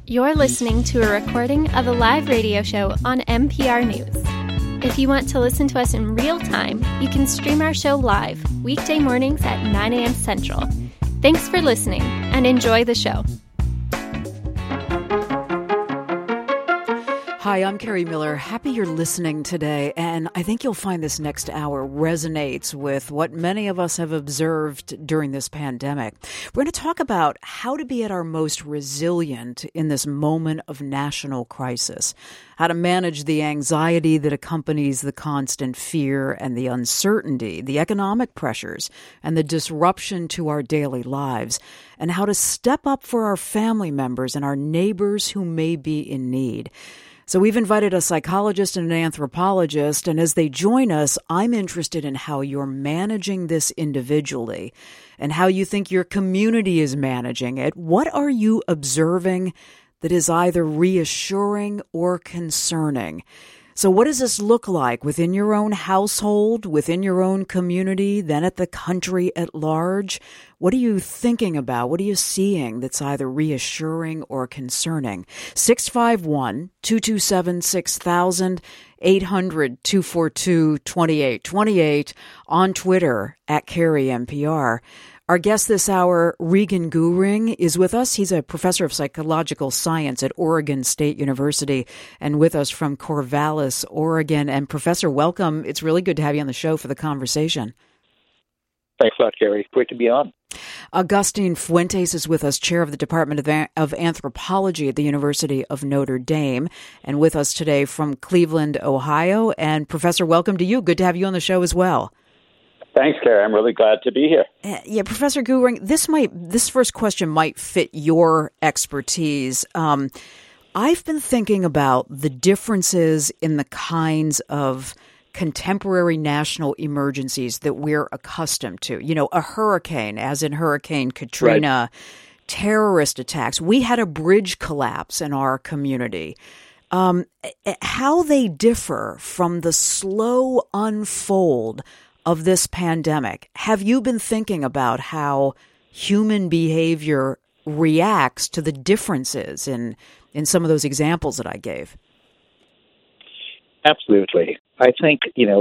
You're listening to a recording of a live radio show on NPR News. If you want to listen to us in real time, you can stream our show live weekday mornings at 9 a.m. Central. Thanks for listening and enjoy the show. Hi, I'm Carrie Miller. Happy you're listening today, and I think you'll find this next hour resonates with what many of us have observed during this pandemic. We're going to talk about how to be at our most resilient in this moment of national crisis, how to manage the anxiety that accompanies the constant fear and the uncertainty, the economic pressures, and the disruption to our daily lives, and how to step up for our family members and our neighbors who may be in need. So we've invited a psychologist and an anthropologist, and as they join us, I'm interested in how you're managing this individually and how you think your community is managing it. What are you observing that is either reassuring or concerning? So what does this look like within your own household, within your own community, then at the country at large? What are you thinking about? What are you seeing that's either reassuring or concerning? 651-227-6000, 800-242-2828, on Twitter at Carrie NPR. Our guest this hour, Regan Goehring, is with us. He's a professor of psychological science at Oregon State University and with us from Corvallis, Oregon. And Professor, welcome. It's really good to have you on the show for the conversation. Thanks a lot, Carrie. Great to be on. Augustine Fuentes is with us, chair of the Department of Anthropology at the University of Notre Dame, and with us today from Cleveland, Ohio. And Professor, welcome to you. Good to have you on the show as well. Thanks, Carrie. I'm really glad to be here. Yeah, Professor Goehring, this first question might fit your expertise. I've been thinking about the differences in the kinds of contemporary national emergencies that we're accustomed to. You know, a hurricane, as in Hurricane Katrina, right. Terrorist attacks. We had a bridge collapse in our community. How they differ from the slow unfold of this pandemic. Have you been thinking about how human behavior reacts to the differences in some of those examples that I gave? Absolutely. I think,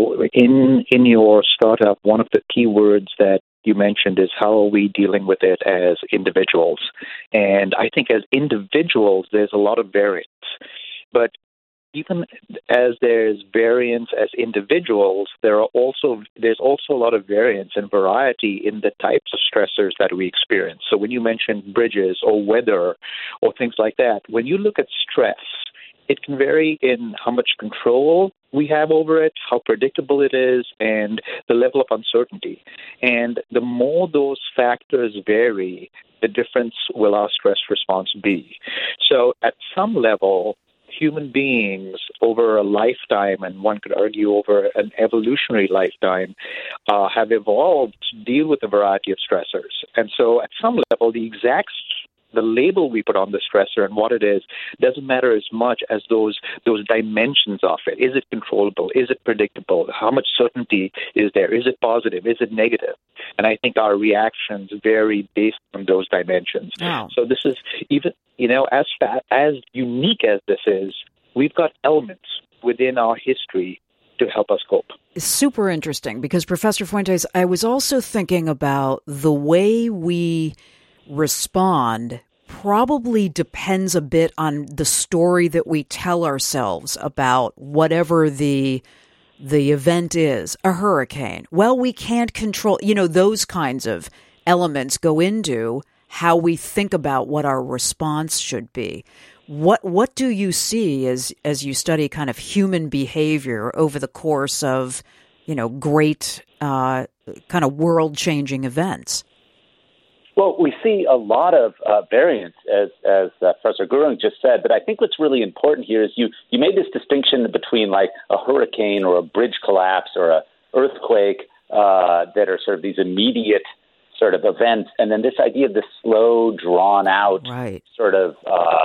in your startup, one of the key words that you mentioned is how are we dealing with it as individuals? And I think as individuals, there's a lot of variance. But even as there's variance as individuals, there's also a lot of variance and variety in the types of stressors that we experience. So when you mention bridges or weather or things like that, when you look at stress, it can vary in how much control we have over it, how predictable it is, and the level of uncertainty. And the more those factors vary, the difference will our stress response be. So at some level, human beings over a lifetime, and one could argue over an evolutionary lifetime, have evolved to deal with a variety of stressors. And so at some level, the label we put on the stressor and what it is doesn't matter as much as those dimensions of it. Is it controllable? Is it predictable? How much certainty is there? Is it positive? Is it negative? And I think our reactions vary based on those dimensions. Wow. So this is even, as unique as this is, we've got elements within our history to help us cope. It's super interesting because, Professor Fuentes, I was also thinking about the way we respond probably depends a bit on the story that we tell ourselves about whatever the event is. A hurricane. Well, we can't control, those kinds of elements go into how we think about what our response should be. What do you see as you study kind of human behavior over the course of, great kind of world-changing events? Well, we see a lot of variance, as Professor Goehring just said. But I think what's really important here is you made this distinction between like a hurricane or a bridge collapse or a earthquake that are sort of these immediate sort of events, and then this idea of the slow, drawn-out right. sort of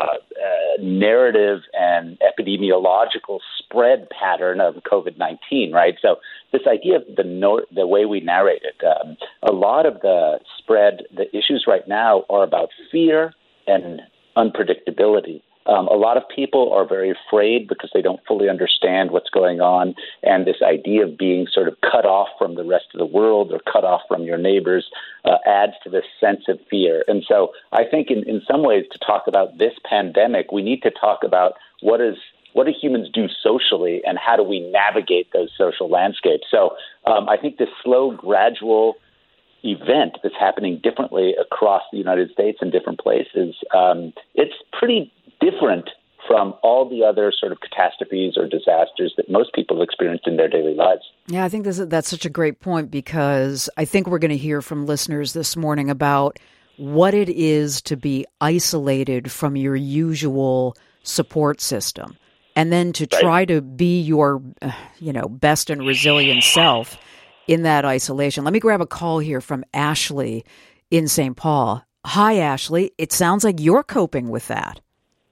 narrative and epidemiological spread pattern of COVID-19, right? So this idea of the way we narrate it, a lot of the issues right now are about fear and unpredictability. A lot of people are very afraid because they don't fully understand what's going on, and this idea of being sort of cut off from the rest of the world or cut off from your neighbors adds to this sense of fear. And so I think in some ways, to talk about this pandemic, we need to talk about what do humans do socially and how do we navigate those social landscapes. So I think this slow, gradual event that's happening differently across the United States in different places, it's pretty different from all the other sort of catastrophes or disasters that most people have experienced in their daily lives. Yeah, I think that's such a great point, because I think we're going to hear from listeners this morning about what it is to be isolated from your usual support system, and then to try to be your, best and resilient self in that isolation. Let me grab a call here from Ashley in St. Paul. Hi, Ashley. It sounds like you're coping with that.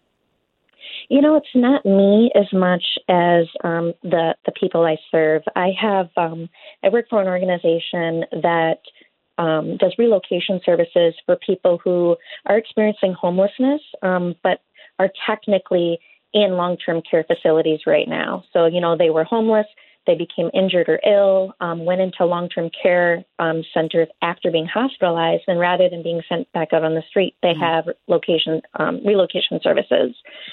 It's not me as much as the people I serve. I work for an organization that does relocation services for people who are experiencing homelessness, but are technically in long-term care facilities right now. So, they were homeless, they became injured or ill, went into long-term care centers after being hospitalized, and rather than being sent back out on the street, they have relocation services.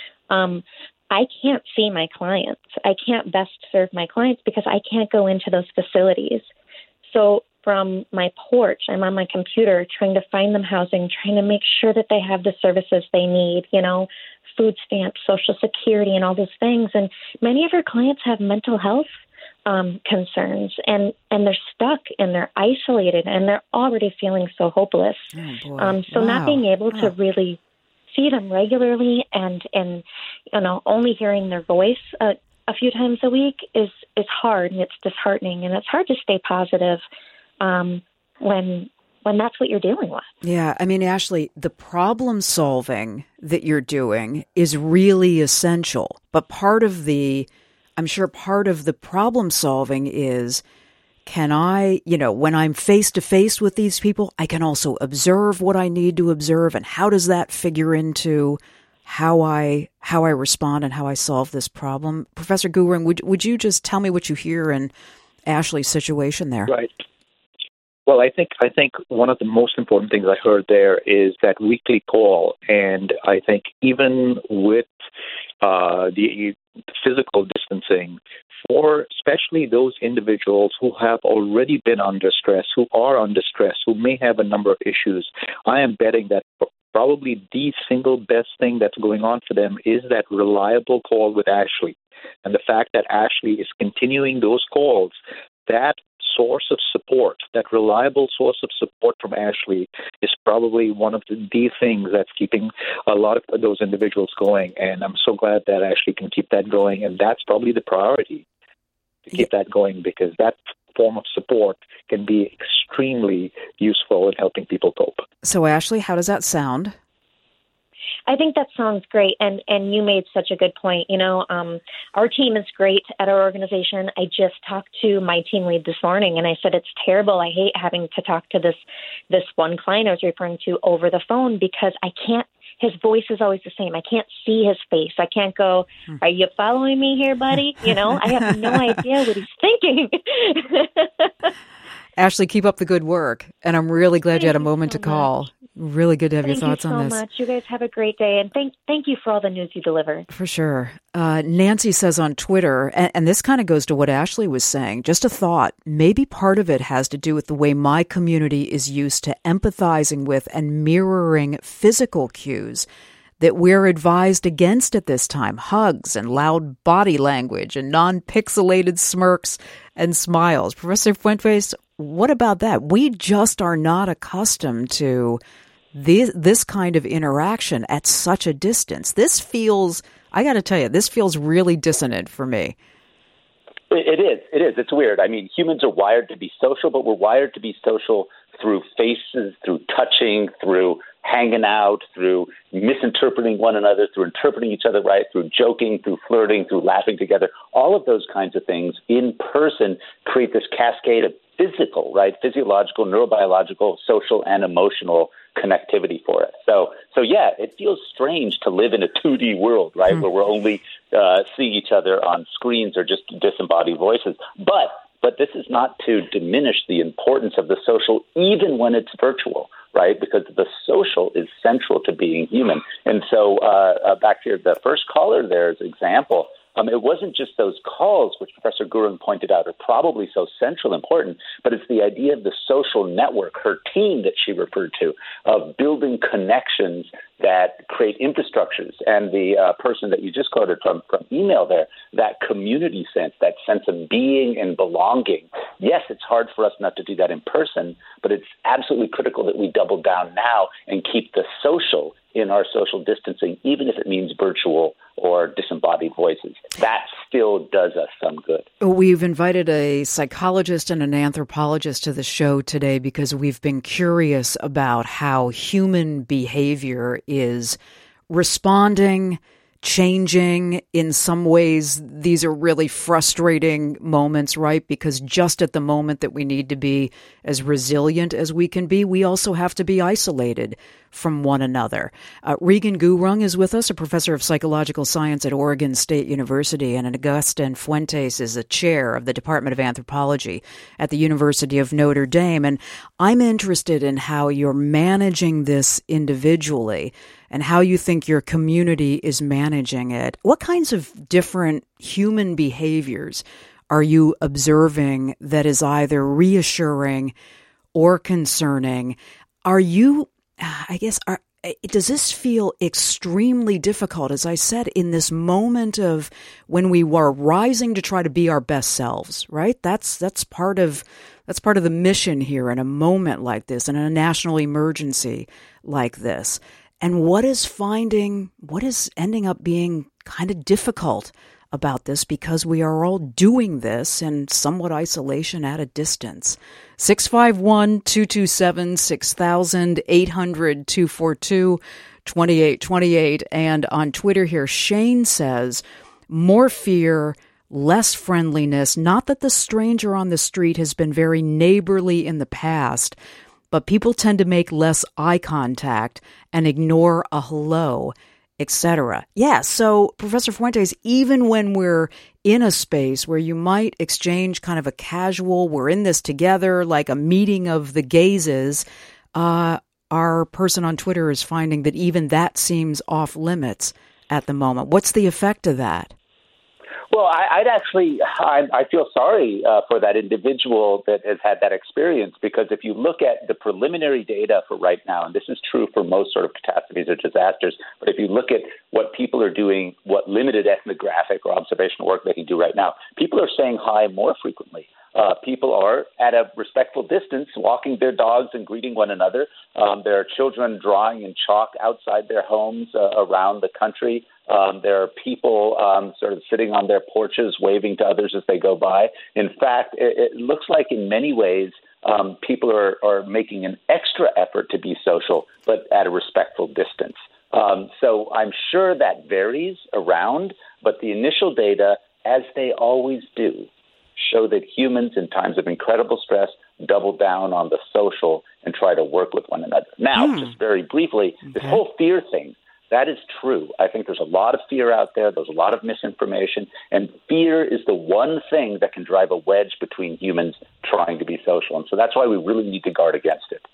I can't see my clients. I can't best serve my clients because I can't go into those facilities. So from my porch, I'm on my computer trying to find them housing, trying to make sure that they have the services they need, food stamps, Social Security, and all those things. And many of our clients have mental health concerns, and they're stuck and they're isolated and they're already feeling so hopeless. Not being able to really see them regularly and only hearing their voice a few times a week is hard, and it's disheartening, and it's hard to stay positive when that's what you're dealing with. Yeah, I mean, Ashley, the problem solving that you're doing is really essential, but part of the problem solving is, can I, when I'm face to face with these people, I can also observe what I need to observe, and how does that figure into how I respond and how I solve this problem? Professor Gurung, would you just tell me what you hear in Ashley's situation there? Right. Well, I think one of the most important things I heard there is that weekly call, and I think even with the physical distancing, for especially those individuals who have already been under stress, who are under stress, who may have a number of issues, I am betting that probably the single best thing that's going on for them is that reliable call with Ashley. And the fact that Ashley is continuing those calls, that source of support, that reliable source of support from Ashley is probably one of the things that's keeping a lot of those individuals going. And I'm so glad that Ashley can keep that going. And that's probably the priority, to keep that going, because that form of support can be extremely useful in helping people cope. So, Ashley, how does that sound? I think that sounds great, and you made such a good point. Our team is great at our organization. I just talked to my team lead this morning, and I said, it's terrible. I hate having to talk to this one client I was referring to over the phone, because I can't. His voice is always the same. I can't see his face. I can't go, are you following me here, buddy? I have no idea what he's thinking. Ashley, keep up the good work, and I'm really glad you had a moment to call. Really good to have your thoughts on this. Thank you so much. You guys have a great day, and thank you for all the news you deliver. For sure. Nancy says on Twitter, and this kind of goes to what Ashley was saying, just a thought, maybe part of it has to do with the way my community is used to empathizing with and mirroring physical cues that we're advised against at this time. Hugs and loud body language and non-pixelated smirks and smiles. Professor Fuentes, what about that? We just are not accustomed to this kind of interaction at such a distance. This feels, I got to tell you, this feels really dissonant for me. It is. It's weird. I mean, humans are wired to be social, but we're wired to be social through faces, through touching, through hanging out, through misinterpreting one another, through interpreting each other right, through joking, through flirting, through laughing together. All of those kinds of things in person create this cascade of physical, right, physiological, neurobiological, social, and emotional connectivity for it. So yeah, it feels strange to live in a 2D world, right, where we're only seeing each other on screens or just disembodied voices. But this is not to diminish the importance of the social, even when it's virtual, right? Because the social is central to being human. And so back to the first caller there's example, it wasn't just those calls, which Professor Gurung pointed out are probably so central and important, but it's the idea of the social network, her team that she referred to, of building connections that create infrastructures. And the person that you just quoted from email there, that community sense, that sense of being and belonging. Yes, it's hard for us not to do that in person, but it's absolutely critical that we double down now and keep the social in our social distancing, even if it means virtual or disembodied voices. That still does us some good. We've invited a psychologist and an anthropologist to the show today because we've been curious about how human behavior is responding, changing. In some ways, these are really frustrating moments, right? Because just at the moment that we need to be as resilient as we can be, we also have to be isolated from one another. Regan Gurung is with us, a professor of psychological science at Oregon State University, and Agustin Fuentes is a chair of the Department of Anthropology at the University of Notre Dame. And I'm interested in how you're managing this individually and how you think your community is managing it. What kinds of different human behaviors are you observing that is either reassuring or concerning? Does this feel extremely difficult, as I said, in this moment of when we were rising to try to be our best selves, right? That's part of the mission here in a moment like this, in a national emergency like this. And what is ending up being kind of difficult about this, because we are all doing this in somewhat isolation at a distance. 651-227-6000, 800-242-2828. And on Twitter here, Shane says, more fear, less friendliness. Not that the stranger on the street has been very neighborly in the past, but people tend to make less eye contact and ignore a hello, etc. Yeah, so Professor Fuentes, even when we're in a space where you might exchange kind of a casual, we're in this together, like a meeting of the gazes, our person on Twitter is finding that even that seems off limits at the moment. What's the effect of that? Well, I feel sorry for that individual that has had that experience, because if you look at the preliminary data for right now, and this is true for most sort of catastrophes or disasters, but if you look at what people are doing, what limited ethnographic or observational work they can do right now, people are saying hi more frequently. People are at a respectful distance, walking their dogs and greeting one another. There are children drawing in chalk outside their homes around the country. There are people sort of sitting on their porches, waving to others as they go by. In fact, it looks like in many ways people are making an extra effort to be social, but at a respectful distance. So I'm sure that varies around, but the initial data, as they always do, show that humans in times of incredible stress double down on the social and try to work with one another. Now, just very briefly, this whole fear thing, that is true. I think there's a lot of fear out there. There's a lot of misinformation. And fear is the one thing that can drive a wedge between humans trying to be social. And so that's why we really need to guard against it.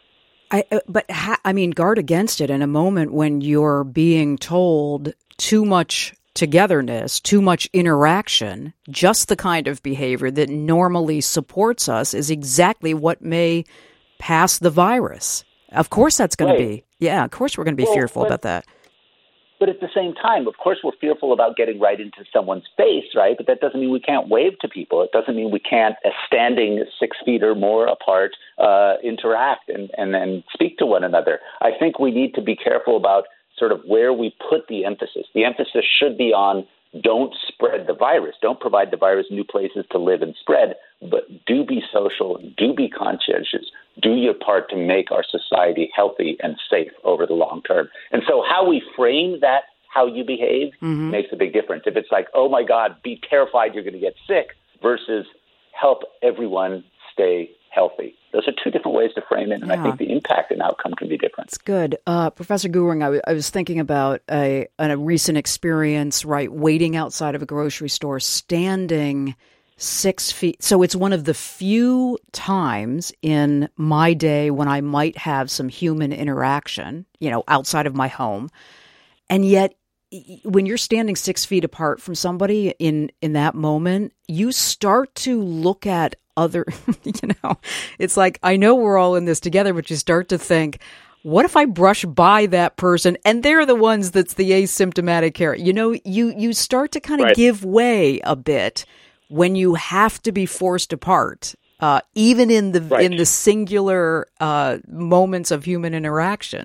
Guard against it in a moment when you're being told too much togetherness, too much interaction, just the kind of behavior that normally supports us is exactly what may pass the virus. Of course that's going to be. Yeah, of course we're going to be fearful about that. But at the same time, of course, we're fearful about getting right into someone's face, right? But that doesn't mean we can't wave to people. It doesn't mean we can't, standing 6 feet or more apart, interact and speak to one another. I think we need to be careful about sort of where we put the emphasis. The emphasis should be on don't spread the virus, don't provide the virus new places to live and spread, but do be social, do be conscientious, do your part to make our society healthy and safe over the long term. And so how we frame that, how you behave, makes a big difference. If it's like, oh my God, be terrified you're going to get sick, versus help everyone stay healthy. Those are two different ways to frame it, and I think the impact and outcome can be different. It's good. Professor Gurung, I was thinking about a recent experience, right, waiting outside of a grocery store, standing 6 feet. So it's one of the few times in my day when I might have some human interaction, outside of my home. And yet, when you're standing 6 feet apart from somebody in that moment, you start to look at other, it's like, I know we're all in this together, but you start to think, what if I brush by that person and they're the ones that's the asymptomatic carrier? You start to kind of give way a bit when you have to be forced apart, even in the singular moments of human interaction.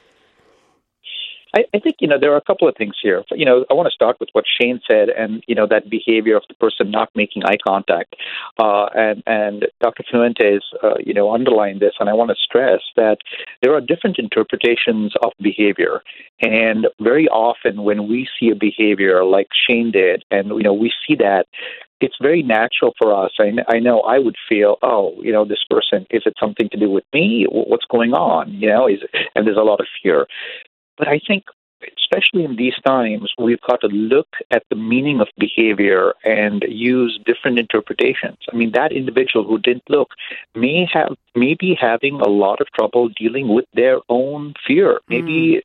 I think, there are a couple of things here. I want to start with what Shane said and, that behavior of the person not making eye contact. And Dr. Fuentes, underlined this, and I want to stress that there are different interpretations of behavior. And very often when we see a behavior like Shane did, and, we see that, it's very natural for us. I know I would feel, this person, is it something to do with me? What's going on? And there's a lot of fear. But I think, especially in these times, we've got to look at the meaning of behavior and use different interpretations. I mean, that individual who didn't look may be having a lot of trouble dealing with their own fear. Maybe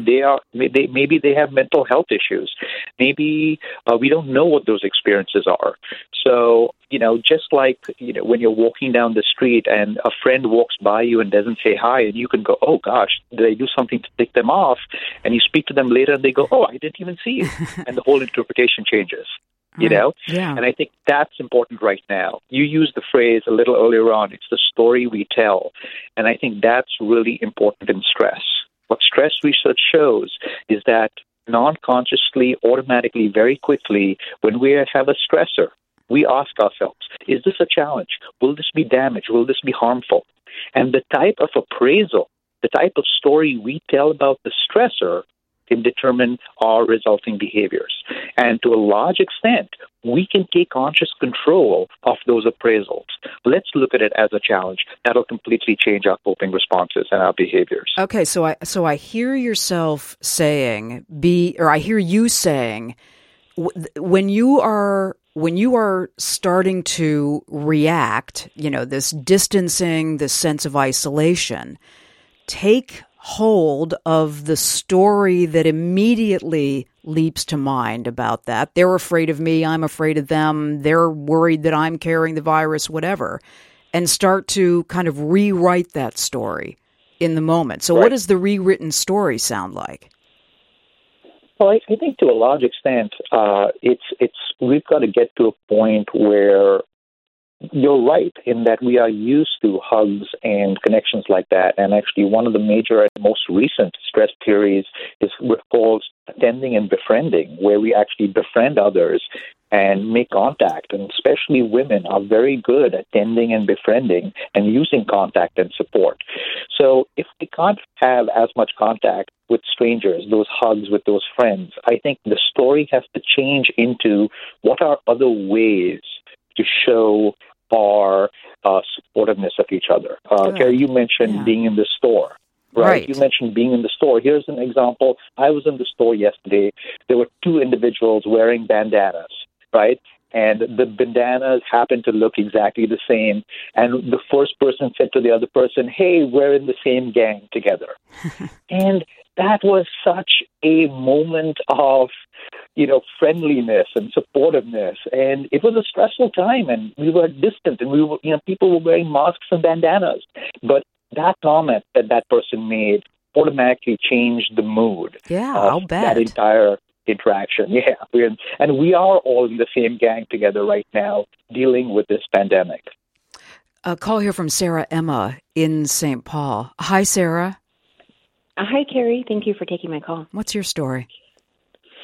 maybe they have mental health issues. Maybe we don't know what those experiences are. So, just like, when you're walking down the street and a friend walks by you and doesn't say hi, and you can go, oh gosh, did I do something to tick them off? And you speak to them later and they go, oh, I didn't even see you. And the whole interpretation changes. Yeah. And I think that's important right now. You used the phrase a little earlier on, it's the story we tell. And I think that's really important in stress. What stress research shows is that non-consciously, automatically, very quickly, when we have a stressor, we ask ourselves, is this a challenge? Will this be damage? Will this be harmful? And the type of appraisal, the type of story we tell about the stressor can determine our resulting behaviors. And to a large extent, we can take conscious control of those appraisals. Let's look at it as a challenge. That'll completely change our coping responses and our behaviors. Okay, so I hear yourself saying, I hear you saying, when you are starting to react, this distancing, this sense of isolation, take hold of the story that immediately leaps to mind about that. They're afraid of me, I'm afraid of them, they're worried that I'm carrying the virus, whatever, and start to kind of rewrite that story in the moment. So what does the rewritten story sound like? Well, I think to a large extent, we've got to get to a point where you're right in that we are used to hugs and connections like that. And actually, one of the major and most recent stress theories is what's called attending and befriending, where we actually befriend others and make contact. And especially women are very good at attending and befriending and using contact and support. So if we can't have as much contact with strangers, those hugs with those friends, I think the story has to change into what are other ways to show our supportiveness of each other. Carrie, you mentioned being in the store. Right. You mentioned being in the store. Here's an example. I was in the store yesterday. There were two individuals wearing bandanas, right? And the bandanas happened to look exactly the same. And the first person said to the other person, hey, we're in the same gang together. And that was such a moment of, friendliness and supportiveness. And it was a stressful time, and we were distant, and we were, people were wearing masks and bandanas. But that comment that person made automatically changed the mood of that entire interaction. Yeah. And we are all in the same gang together right now dealing with this pandemic. A call here from Sarah Emma in St. Paul. Hi, Sarah. Hi, Carrie. Thank you for taking my call. What's your story?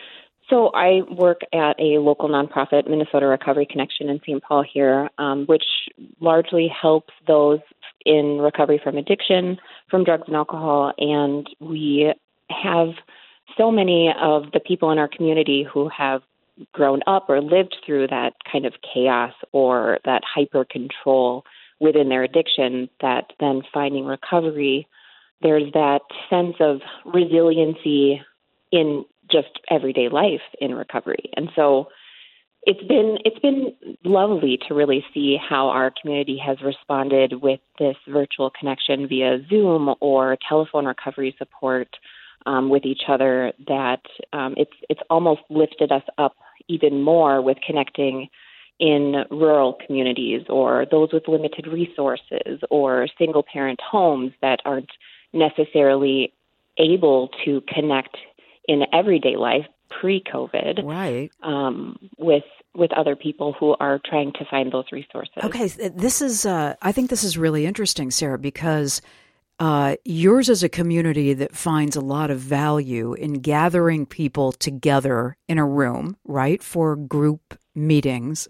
So I work at a local nonprofit, Minnesota Recovery Connection in St. Paul here, which largely helps those in recovery from addiction, from drugs and alcohol. And we have so many of the people in our community who have grown up or lived through that kind of chaos or that hyper control within their addiction, that then finding recovery, there's that sense of resiliency in just everyday life in recovery. And so it's been lovely to really see how our community has responded with this virtual connection via Zoom or telephone recovery support with each other, that it's almost lifted us up even more with connecting in rural communities or those with limited resources or single parent homes that aren't necessarily able to connect in everyday life pre-COVID, right? With other people who are trying to find those resources. Okay, this is I think this is really interesting, Sarah, because yours is a community that finds a lot of value in gathering people together in a room, right, for group meetings,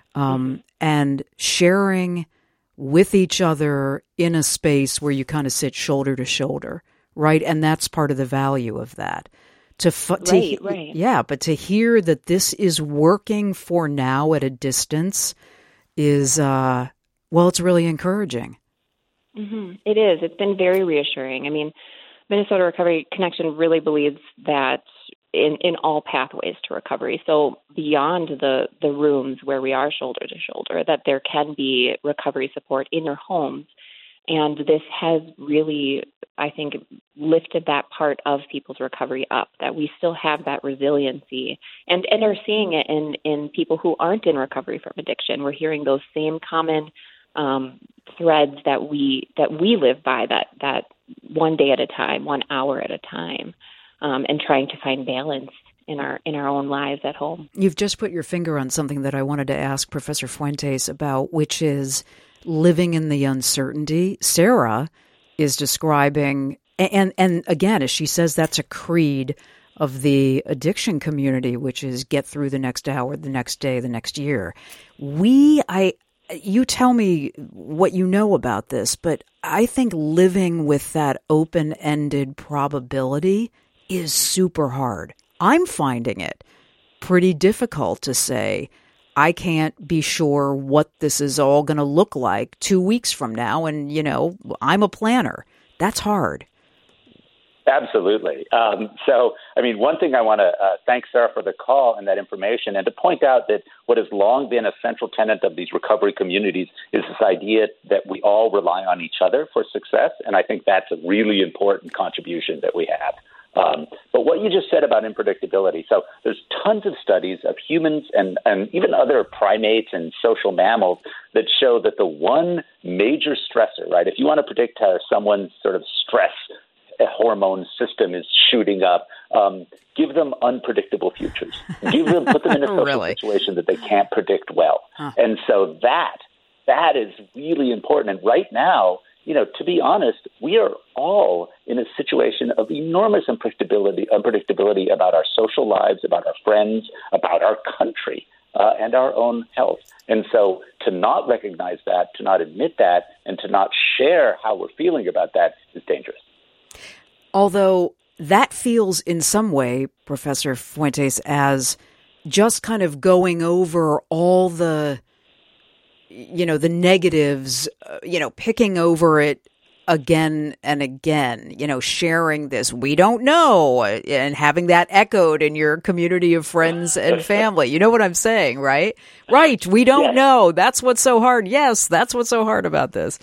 and sharing with each other in a space where you kind of sit shoulder to shoulder, right? And that's part of the value of that. Right. Yeah, but to hear that this is working for now at a distance is, it's really encouraging. Mm-hmm. It is. It's been very reassuring. I mean, Minnesota Recovery Connection really believes that in all pathways to recovery, so beyond the rooms where we are shoulder to shoulder, that there can be recovery support in your homes. And this has really, I think, lifted that part of people's recovery up, that we still have that resiliency and are seeing it in people who aren't in recovery from addiction. We're hearing those same common threads that we live by, that one day at a time, 1 hour at a time, and trying to find balance in our own lives at home. You've just put your finger on something that I wanted to ask Professor Fuentes about, which is living in the uncertainty. Sarah is describing, and again, as she says, that's a creed of the addiction community, which is get through the next hour, the next day, the next year. You tell me what you know about this, but I think living with that open-ended probability is super hard. I'm finding it pretty difficult to say, I can't be sure what this is all going to look like 2 weeks from now. And, I'm a planner. That's hard. Absolutely. One thing I want to thank Sarah for the call and that information, and to point out that what has long been a central tenet of these recovery communities is this idea that we all rely on each other for success. And I think that's a really important contribution that we have. But what you just said about unpredictability, so there's tons of studies of humans and even other primates and social mammals that show that the one major stressor, right, if you want to predict how someone's sort of stress hormone system is shooting up, give them unpredictable futures. Put them in a social situation that they can't predict well. And so that is really important. And right now, to be honest, we are all in a situation of enormous unpredictability about our social lives, about our friends, about our country, and our own health. And so to not recognize that, to not admit that, and to not share how we're feeling about that is dangerous. Although that feels in some way, Professor Fuentes, as just kind of going over all the the negatives, picking over it again and again, sharing this, we don't know, and having that echoed in your community of friends and family. You know what I'm saying, right? Right. We don't know. That's what's so hard. Yes, that's what's so hard about this.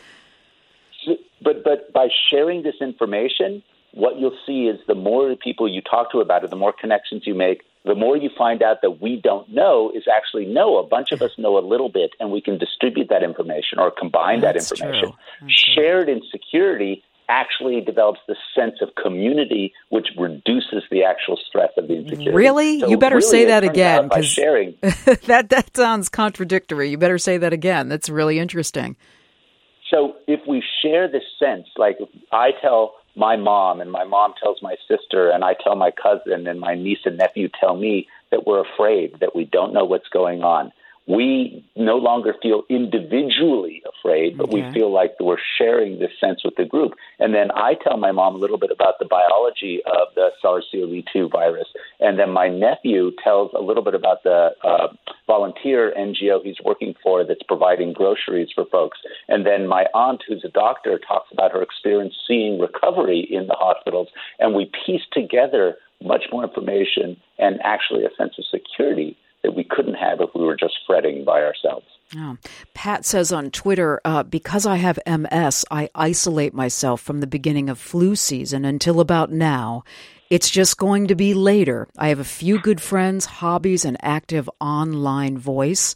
But by sharing this information, what you'll see is the more people you talk to about it, the more connections you make, the more you find out that we don't know is actually know. A bunch of us know a little bit, and we can distribute that information or combine that information. Shared insecurity actually develops the sense of community, which reduces the actual stress of the insecurity. Really? So you better say that again, because sharing that sounds contradictory. You better say that again. That's really interesting. So if we share this sense, like I tell my mom, and my mom tells my sister, and I tell my cousin, and my niece and nephew tell me that we're afraid, that we don't know what's going on. We no longer feel individually afraid, but we feel like we're sharing this sense with the group. And then I tell my mom a little bit about the biology of the SARS-CoV-2 virus. And then my nephew tells a little bit about the volunteer NGO he's working for that's providing groceries for folks. And then my aunt, who's a doctor, talks about her experience seeing recovery in the hospitals. And we piece together much more information and actually a sense of security that we couldn't have if we were just fretting by ourselves. Oh. Pat says on Twitter, because I have MS, I isolate myself from the beginning of flu season until about now. It's just going to be later. I have a few good friends, hobbies, and active online voice.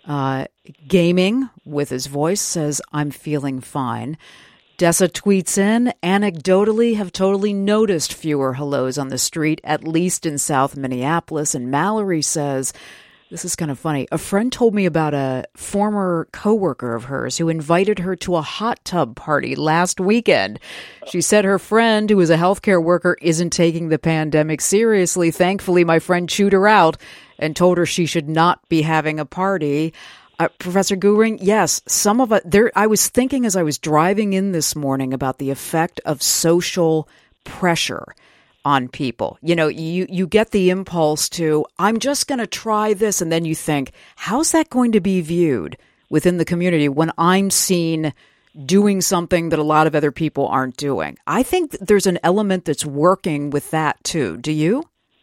Gaming with his voice says, I'm feeling fine. Dessa tweets in, anecdotally have totally noticed fewer hellos on the street, at least in South Minneapolis. And Mallory says, this is kind of funny, a friend told me about a former coworker of hers who invited her to a hot tub party last weekend. She said her friend, who is a healthcare worker, isn't taking the pandemic seriously. Thankfully, my friend chewed her out and told her she should not be having a party. Professor Goering, yes, some of it there. I was thinking as I was driving in this morning about the effect of social pressure on people. You know, you get the impulse to, I'm just going to try this. And then you think, how's that going to be viewed within the community when I'm seen doing something that a lot of other people aren't doing? I think there's an element that's working with that too. Do you?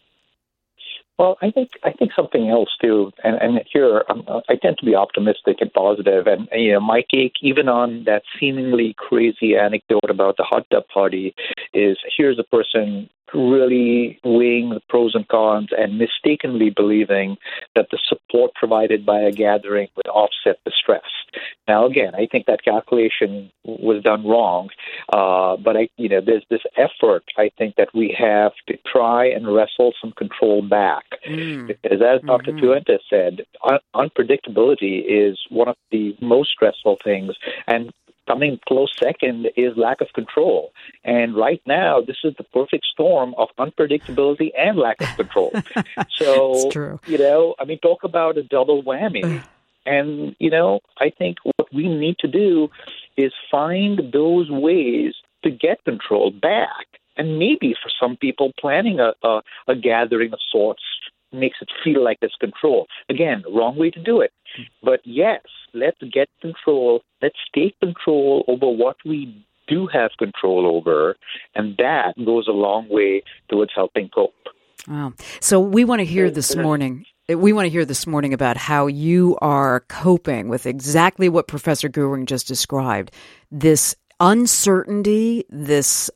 Well, I think something else too, and here I tend to be optimistic and positive, and you know, my take even on that seemingly crazy anecdote about the hot tub party is, here's a person really weighing the pros and cons and mistakenly believing that the support provided by a gathering would offset the stress. Now, again, I think that calculation was done wrong, but there's this effort, I think, that we have to try and wrestle some control back. Because as Dr. Fuentes said, unpredictability is one of the most stressful things, and coming close second is lack of control. And right now, this is the perfect storm of unpredictability and lack of control. So, talk about a double whammy. And, I think what we need to do is find those ways to get control back. And maybe for some people, planning a gathering of sorts makes it feel like there's control. Again, wrong way to do it. But yes, let's get control. Let's take control over what we do have control over. And that goes a long way towards helping cope. Wow. So we want to hear this morning. We want to hear this morning about how you are coping with exactly what Professor Goering just described. This uncertainty, this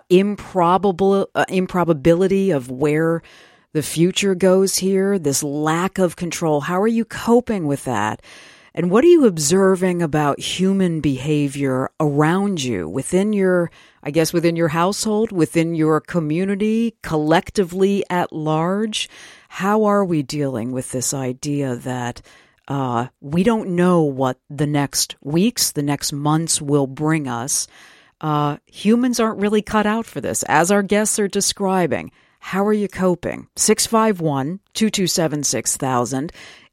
improbability of where the future goes here, this lack of control. How are you coping with that? And what are you observing about human behavior around you, within your household, within your community, collectively at large? How are we dealing with this idea that we don't know what the next weeks, the next months will bring us? Humans aren't really cut out for this, as our guests are describing. How are you coping? 651-227-6000,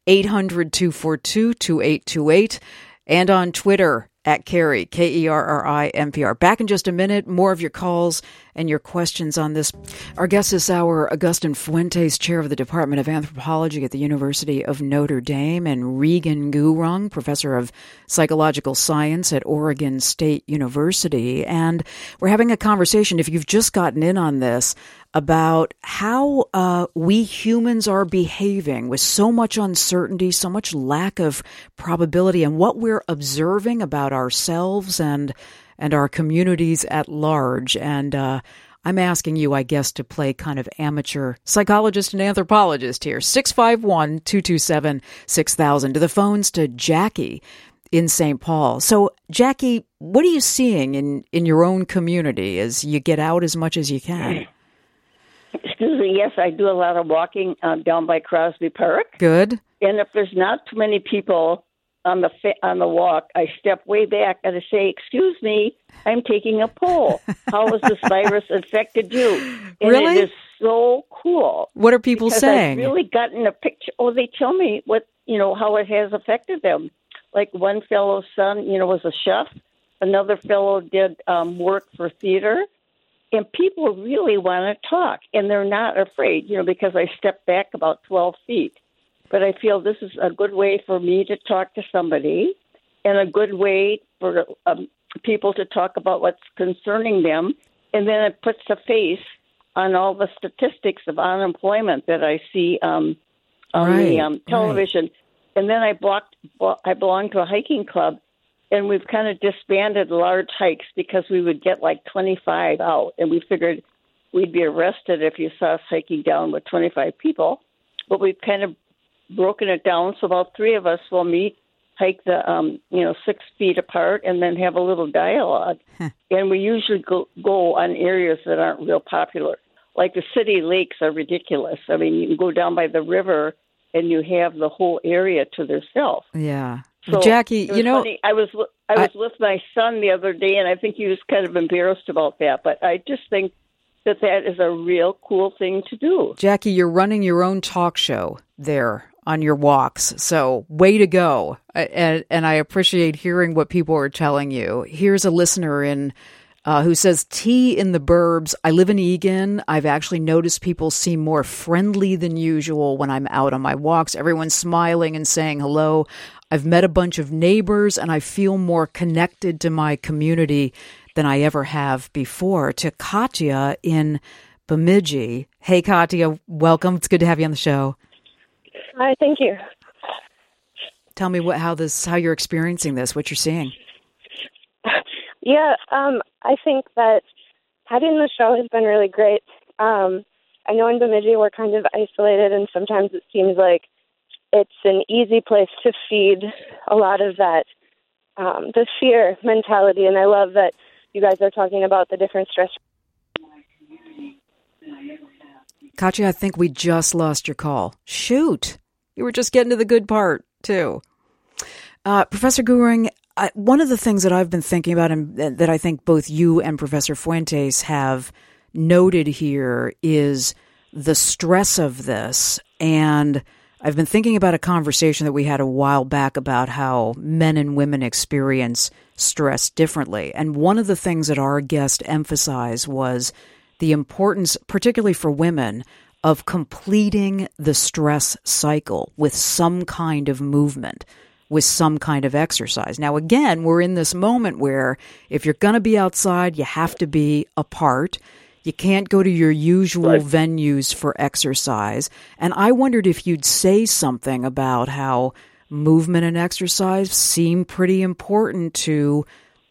800-242-2828, and on Twitter at Kerry, Kerri, NPR. Back in just a minute, more of your calls and your questions on this. Our guest this hour, Augustin Fuentes, chair of the Department of Anthropology at the University of Notre Dame, and Regan Gurung, professor of psychological science at Oregon State University. And we're having a conversation, if you've just gotten in on this, about how we humans are behaving with so much uncertainty, so much lack of probability, and what we're observing about ourselves and our communities at large. And I'm asking you, I guess, to play kind of amateur psychologist and anthropologist here. 651-227-6000. To the phones to Jackie in St. Paul. So, Jackie, what are you seeing in your own community as you get out as much as you can? Excuse me, yes, I do a lot of walking down by Crosby Park. Good. And if there's not too many people on the walk, I step way back and I say, "Excuse me, I'm taking a poll. How has this virus affected you?" And Really? It is so cool. What are people saying? I've really gotten a picture. Oh, they tell me how it has affected them. Like one fellow's son, was a chef. Another fellow did work for theater. And people really want to talk, and they're not afraid, because I step back about 12 feet. But I feel this is a good way for me to talk to somebody and a good way for people to talk about what's concerning them. And then it puts a face on all the statistics of unemployment that I see on the television. Right. And then I belong to a hiking club, and we've kind of disbanded large hikes because we would get like 25 out, and we figured we'd be arrested if you saw us hiking down with 25 people. But we've kind of broken it down, so about 3 of us will meet, hike the 6 feet apart, and then have a little dialogue. And we usually go on areas that aren't real popular. Like the city lakes are ridiculous. I mean, you can go down by the river, and you have the whole area to yourself. Yeah. So Jackie, funny. I was with my son the other day, and I think he was kind of embarrassed about that. But I just think that is a real cool thing to do. Jackie, you're running your own talk show there on your walks, so way to go. And I appreciate hearing what people are telling you. Here's a listener who says, tea in the burbs. I live in Eagan. I've actually noticed people seem more friendly than usual when I'm out on my walks. Everyone's smiling and saying hello. I've met a bunch of neighbors, and I feel more connected to my community than I ever have before. To Katya in Bemidji. Hey, Katya, welcome. It's good to have you on the show. Hi, thank you. Tell me how you're experiencing this, what you're seeing. Yeah, I think that having the show has been really great. I know in Bemidji we're kind of isolated, and sometimes it seems like it's an easy place to feed a lot of that, the fear mentality. And I love that you guys are talking about the different stress. Katya, I think we just lost your call. Shoot. You were just getting to the good part, too. Professor Goering, one of the things that I've been thinking about and that I think both you and Professor Fuentes have noted here is the stress of this. And I've been thinking about a conversation that we had a while back about how men and women experience stress differently. And one of the things that our guest emphasized was the importance, particularly for women, of completing the stress cycle with some kind of movement, with some kind of exercise. Now, again, we're in this moment where if you're going to be outside, you have to be apart. You can't go to your usual venues for exercise. And I wondered if you'd say something about how movement and exercise seem pretty important to,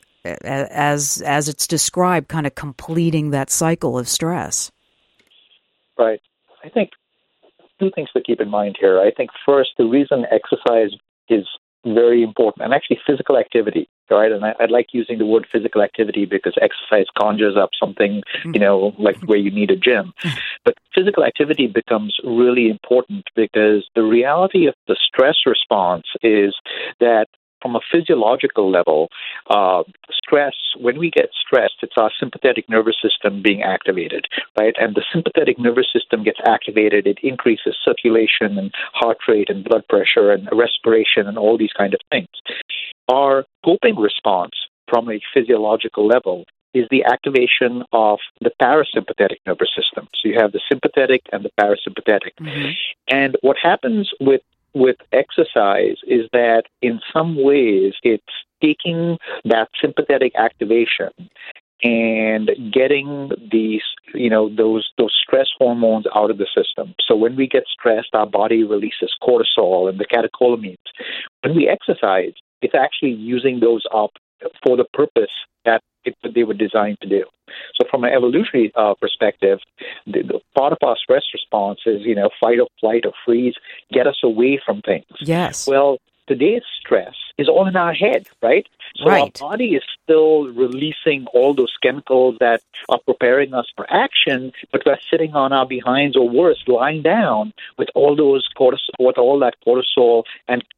as it's described, kind of completing that cycle of stress. Right. I think 2 things to keep in mind here. I think first, the reason exercise is very important, and actually physical activity, right? And I'd like using the word physical activity because exercise conjures up something, like where you need a gym. But physical activity becomes really important because the reality of the stress response is that from a physiological level, stress, when we get stressed, it's our sympathetic nervous system being activated, right? And the sympathetic nervous system gets activated, it increases circulation and heart rate and blood pressure and respiration and all these kind of things. Our coping response from a physiological level is the activation of the parasympathetic nervous system. So you have the sympathetic and the parasympathetic. Mm-hmm. And what happens with exercise is that in some ways it's taking that sympathetic activation and getting these, those stress hormones out of the system. So when we get stressed, our body releases cortisol and the catecholamines. When we exercise, it's actually using those up for the purpose that they were designed to do. So from an evolutionary perspective, the part of our stress response is, fight or flight or freeze, get us away from things. Yes. Well, today's stress is all in our head, right? So Our body is still releasing all those chemicals that are preparing us for action, but we're sitting on our behinds or worse, lying down with all those cortisol and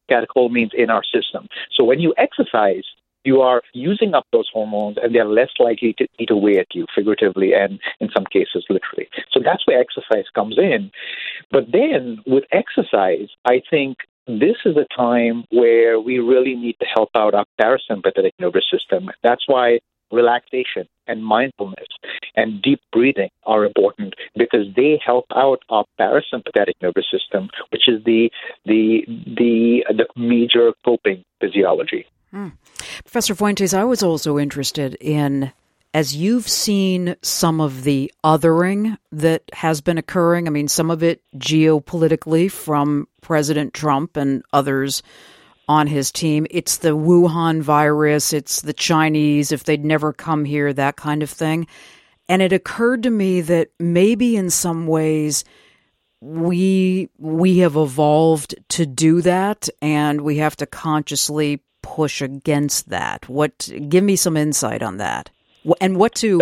catecholamines in our system. So when you exercise, you are using up those hormones, and they're less likely to eat away at you, figuratively and in some cases literally. So that's where exercise comes in. But then with exercise, I think this is a time where we really need to help out our parasympathetic nervous system. That's why relaxation and mindfulness and deep breathing are important, because they help out our parasympathetic nervous system, which is the major coping physiology. Professor Fuentes, I was also interested in, as you've seen some of the othering that has been occurring, I mean, some of it geopolitically from President Trump and others on his team. It's the Wuhan virus, it's the Chinese, if they'd never come here, that kind of thing. And it occurred to me that maybe in some ways we have evolved to do that, and we have to consciously push against that. Give me some insight on that, and what to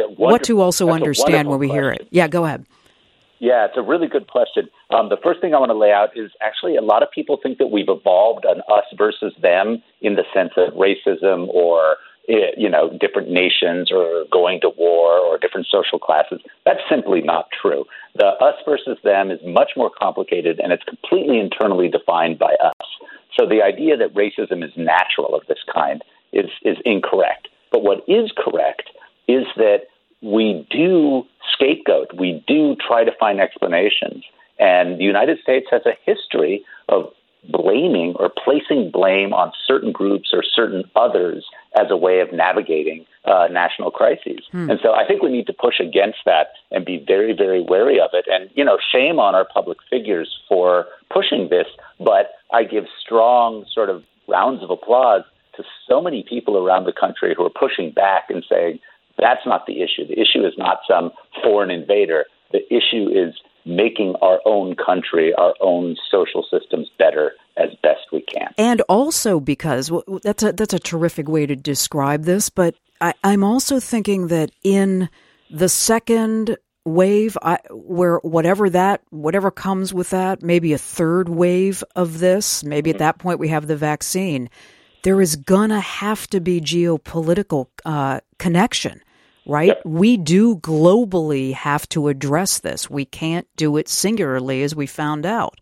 also understand when we hear it. Yeah, go ahead. Yeah, it's a really good question. The first thing I want to lay out is actually a lot of people think that we've evolved an us versus them in the sense of racism or different nations or going to war or different social classes. That's simply not true. The us versus them is much more complicated, and it's completely internally defined by us. So the idea that racism is natural of this kind is incorrect. But what is correct is that we do scapegoat. We do try to find explanations. And the United States has a history of blaming or placing blame on certain groups or certain others as a way of navigating national crises. And so I think we need to push against that and be very, very wary of it. And, shame on our public figures for pushing this, but I give strong sort of rounds of applause to so many people around the country who are pushing back and saying, that's not the issue. The issue is not some foreign invader. The issue is making our own country, our own social systems better as best we can. And also because that's a terrific way to describe this, but I'm also thinking that in the second wave, where whatever comes with that, maybe a third wave of this, maybe at that point we have the vaccine, there is gonna have to be geopolitical connection, right? Yep. We do globally have to address this. We can't do it singularly, as we found out.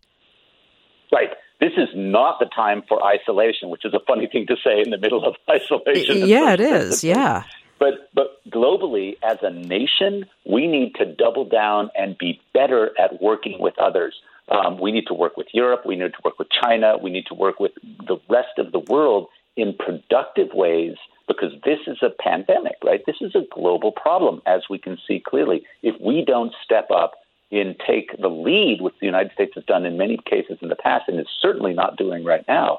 Right. This is not the time for isolation, which is a funny thing to say in the middle of isolation. Yeah, it is. Yeah. But globally, as a nation, we need to double down and be better at working with others. We need to work with Europe. We need to work with China. We need to work with the rest of the world in productive ways, because this is a pandemic, right? This is a global problem, as we can see clearly. If we don't step up and take the lead, which the United States has done in many cases in the past and is certainly not doing right now,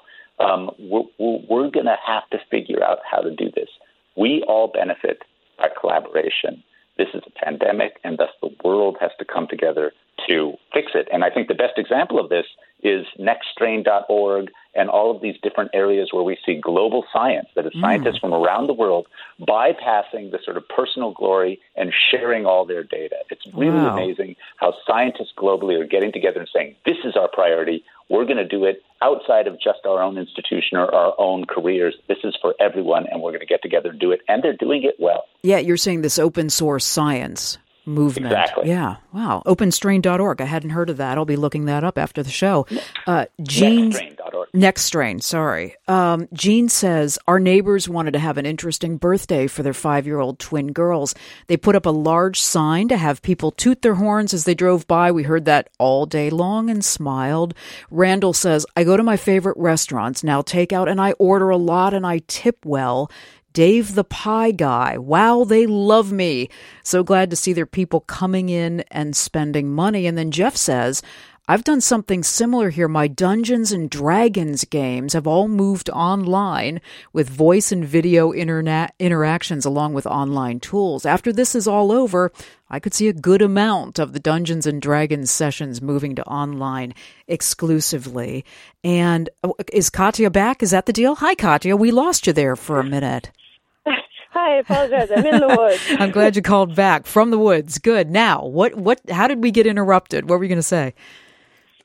we're going to have to figure out how to do this. We all benefit by collaboration. This is a pandemic, and thus the world has to come together to fix it. And I think the best example of this is nextstrain.org and all of these different areas where we see global science, that is scientists from around the world bypassing the sort of personal glory and sharing all their data. It's really amazing how scientists globally are getting together and saying, this is our priority. We're going to do it outside of just our own institution or our own careers. This is for everyone, and we're going to get together and do it. And they're doing it well. Yeah, you're saying this open source science movement. Exactly. Yeah. Wow. Openstrain.org. I hadn't heard of that. I'll be looking that up after the show. Nextstrain.org. Nextstrain, sorry. Jean says, our neighbors wanted to have an interesting birthday for their 5-year-old twin girls. They put up a large sign to have people toot their horns as they drove by. We heard that all day long and smiled. Randall says, I go to my favorite restaurants, now takeout, and I order a lot and I tip well. Dave the Pie Guy. Wow, they love me. So glad to see their people coming in and spending money. And then Jeff says, I've done something similar here. My Dungeons and Dragons games have all moved online with voice and video interactions along with online tools. After this is all over, I could see a good amount of the Dungeons and Dragons sessions moving to online exclusively. And is Katya back? Is that the deal? Hi, Katya. We lost you there for a minute. Hi, I apologize. I'm in the woods. I'm glad you called back from the woods. Good. Now, how did we get interrupted? What were you going to say?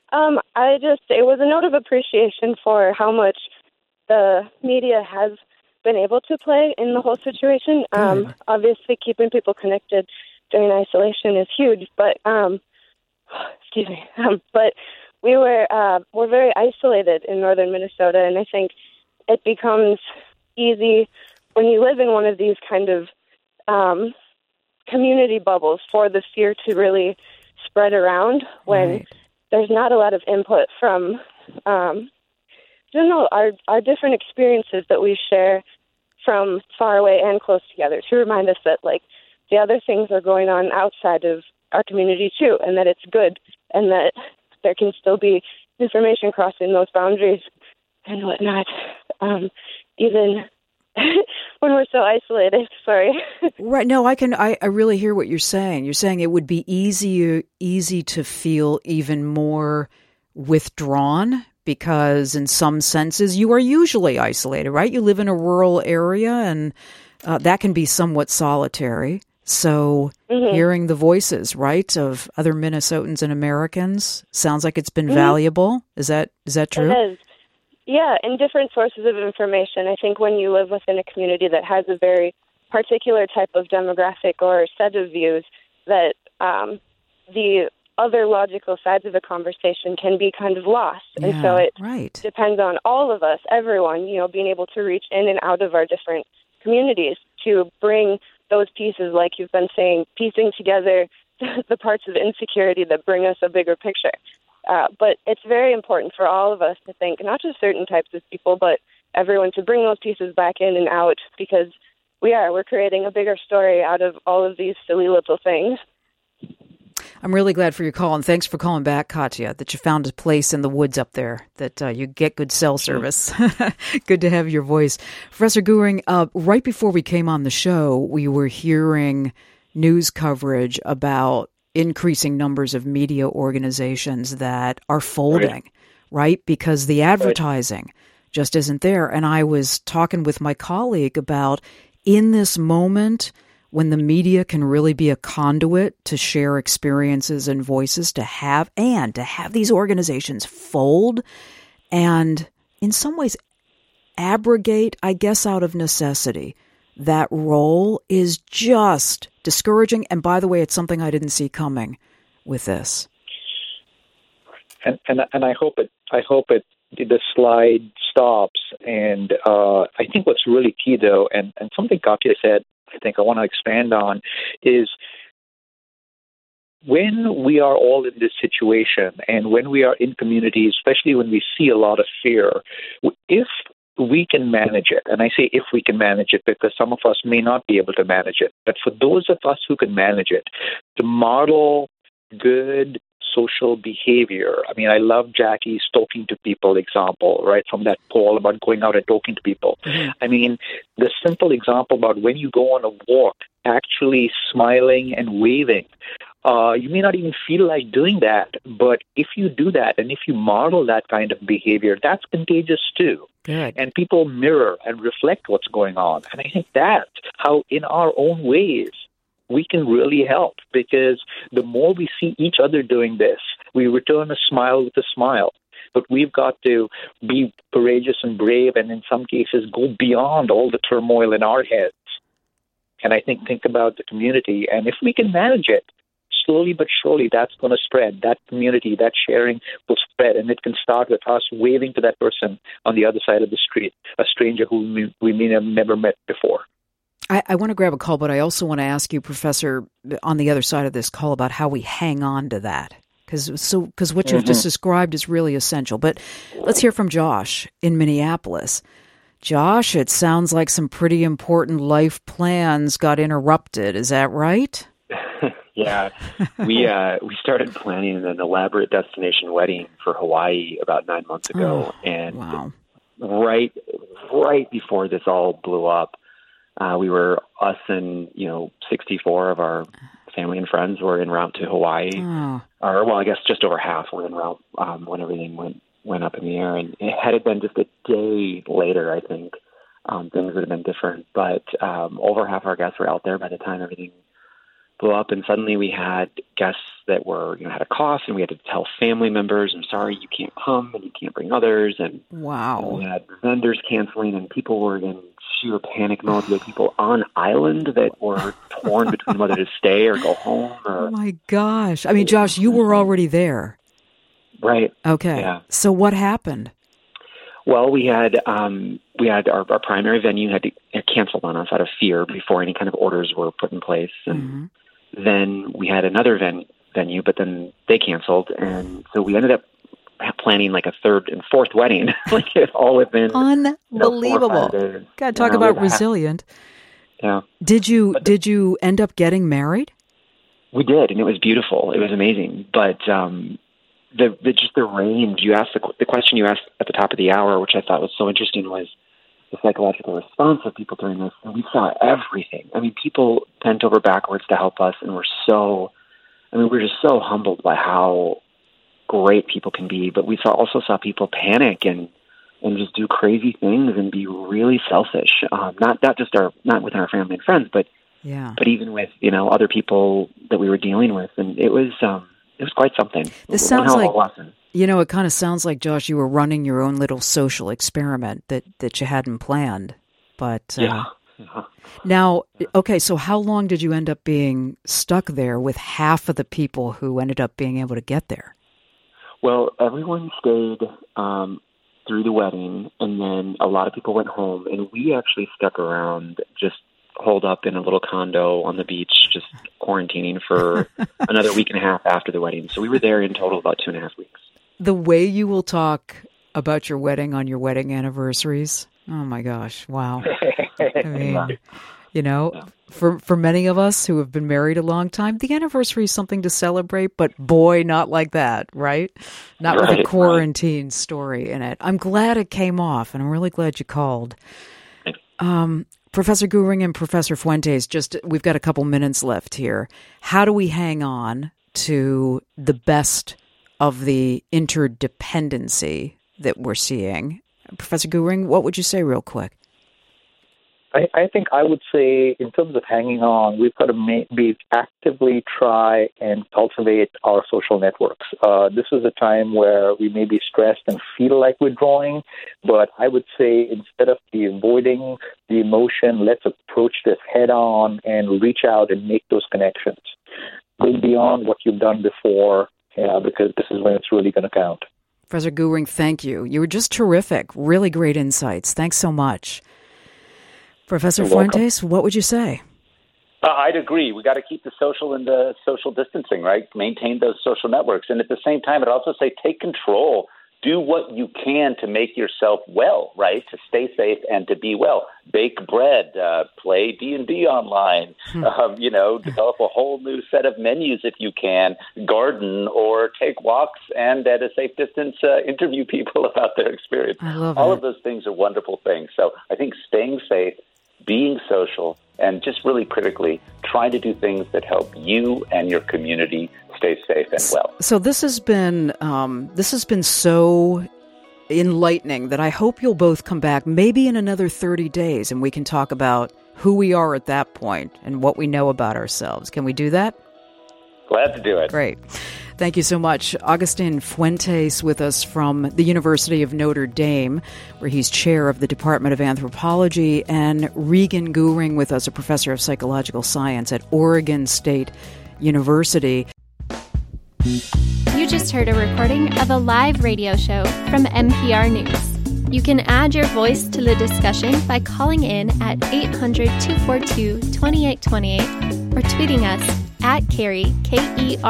It was a note of appreciation for how much the media has been able to play in the whole situation. Obviously, keeping people connected during isolation is huge, but excuse me. But we're very isolated in northern Minnesota, and I think it becomes easy when you live in one of these kind of community bubbles for the fear to really spread around when there's not a lot of input from our different experiences that we share from far away and close together to remind us that like the other things are going on outside of our community too, and that it's good, and that there can still be information crossing those boundaries and whatnot, even when we're so isolated. Sorry. Right. No, I really hear what you're saying. You're saying it would be easy to feel even more withdrawn because in some senses you are usually isolated, right? You live in a rural area and that can be somewhat solitary. So hearing the voices, right, of other Minnesotans and Americans sounds like it's been valuable. Is that true? It is. Yeah, and different sources of information. I think when you live within a community that has a very particular type of demographic or set of views, that the other logical sides of the conversation can be kind of lost. And so it depends on all of us, everyone, being able to reach in and out of our different communities to bring those pieces, like you've been saying, piecing together the parts of insecurity that bring us a bigger picture. But it's very important for all of us to think, not just certain types of people, but everyone to bring those pieces back in and out, because we're creating a bigger story out of all of these silly little things. I'm really glad for your call, and thanks for calling back, Katya, that you found a place in the woods up there, that you get good cell service. Good to have your voice. Professor Goering, right before we came on the show, we were hearing news coverage about increasing numbers of media organizations that are folding, right? Because the advertising just isn't there. And I was talking with my colleague about in this moment when the media can really be a conduit to share experiences and voices, to have these organizations fold and in some ways abrogate, I guess, out of necessity. That role is just discouraging. And by the way, it's something I didn't see coming with this. And I hope the slide stops. And I think what's really key, though, and something Katya said, I think I want to expand on, is when we are all in this situation and when we are in communities, especially when we see a lot of fear, if we can manage it, and I say if we can manage it because some of us may not be able to manage it, but for those of us who can manage it, to model good social behavior. I mean, I love Jackie's talking to people example, right, from that poll about going out and talking to people. I mean, the simple example about when you go on a walk, actually smiling and waving. You may not even feel like doing that, but if you do that and if you model that kind of behavior, that's contagious too. Good. And people mirror and reflect what's going on. And I think that's how, in our own ways, we can really help, because the more we see each other doing this, we return a smile with a smile. But we've got to be courageous and brave, and in some cases go beyond all the turmoil in our heads. And I think about the community, and if we can manage it, slowly but surely that's going to spread. That community, that sharing will spread, and it can start with us waving to that person on the other side of the street, a stranger who we may have never met before. I want to grab a call, but I also want to ask you, Professor, on the other side of this call about how we hang on to that, because what you've just described is really essential. But let's hear from Josh in Minneapolis. Josh, it sounds like some pretty important life plans got interrupted. Is that right? Yeah, we started planning an elaborate destination wedding for Hawaii about 9 months ago, and right before this all blew up, us and 64 of our family and friends were en route to Hawaii, or well, I guess just over half were en route when everything went up in the air. And had it been just a day later, I think things would have been different. But over half our guests were out there by the time everything blew up, and suddenly we had guests that were, had a cough, and we had to tell family members, I'm sorry, you can't come, and you can't bring others. And wow, we had vendors canceling, and people were in sheer panic mode. We had people on island that were torn between whether to stay or go home. Oh my gosh. I mean, Josh, you were already there. Right. Okay. Yeah. So what happened? Well, we had our primary venue had canceled on us out of fear before any kind of orders were put in place. And then we had another venue, but then they canceled. And so we ended up planning like a third and fourth wedding, like all within unbelievable. 4 or 5 days. God, talk about resilient. Yeah. Did you end up getting married? We did, and it was beautiful. It was amazing. But the range you asked, the question you asked at the top of the hour, which I thought was so interesting, was the psychological response of people during this. And we saw everything. I mean, people bent over backwards to help us, and we're just so humbled by how great people can be. But we also saw people panic and just do crazy things and be really selfish. Not within our family and friends, but even with other people that we were dealing with, and it was quite something. This sounds like it kind of sounds like, Josh, you were running your own little social experiment that you hadn't planned. But now, okay, so how long did you end up being stuck there with half of the people who ended up being able to get there? Well, everyone stayed through the wedding, and then a lot of people went home, and we actually stuck around, just holed up in a little condo on the beach, just quarantining for another week and a half after the wedding. So we were there in total about 2.5 weeks. The way you will talk about your wedding on your wedding anniversaries, oh my gosh, wow. I mean, for many of us who have been married a long time, the anniversary is something to celebrate, but boy, not like that, right? Not with a quarantine story in it. I'm glad it came off, and I'm really glad you called. Professor Gouring and Professor Fuentes, we've got a couple minutes left here. How do we hang on to the best of the interdependency that we're seeing? Professor Gouring, what would you say real quick? I think I would say, in terms of hanging on, we've got to actively try and cultivate our social networks. This is a time where we may be stressed and feel like withdrawing, but I would say, instead of avoiding the emotion, let's approach this head on and reach out and make those connections. Go beyond what you've done before, because this is when it's really going to count. Professor Gouring, thank you. You were just terrific. Really great insights. Thanks so much. Professor Fuentes, what would you say? I'd agree. We got to keep the social and the social distancing, right? Maintain those social networks. And at the same time, I'd also say take control. Do what you can to make yourself well, right? To stay safe and to be well. Bake bread, play D&D online, develop a whole new set of menus if you can, garden or take walks, and at a safe distance, interview people about their experience. All of those things are wonderful things. So I think staying safe, being social, and just really critically trying to do things that help you and your community stay safe and well. So this has been so enlightening that I hope you'll both come back maybe in another 30 days and we can talk about who we are at that point and what we know about ourselves. Can we do that? Glad to do it. Great. Thank you so much. Agustin Fuentes with us from the University of Notre Dame, where he's chair of the Department of Anthropology, and Regan Gouring with us, a professor of psychological science at Oregon State University. You just heard a recording of a live radio show from NPR News. You can add your voice to the discussion by calling in at 800-242-2828 or tweeting us at Kerri, Kerri,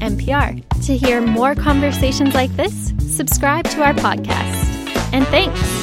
NPR. To hear more conversations like this, subscribe to our podcast. And thanks.